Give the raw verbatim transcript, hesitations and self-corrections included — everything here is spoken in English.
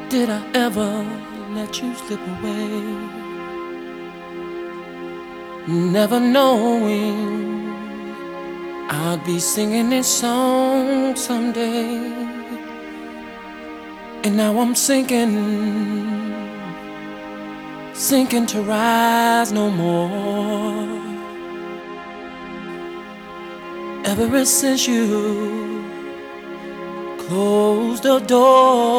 Did I ever let you slip away? Never knowing I'd be singing this song someday. And now I'm sinking, sinking to rise no more. Ever since you closed the door,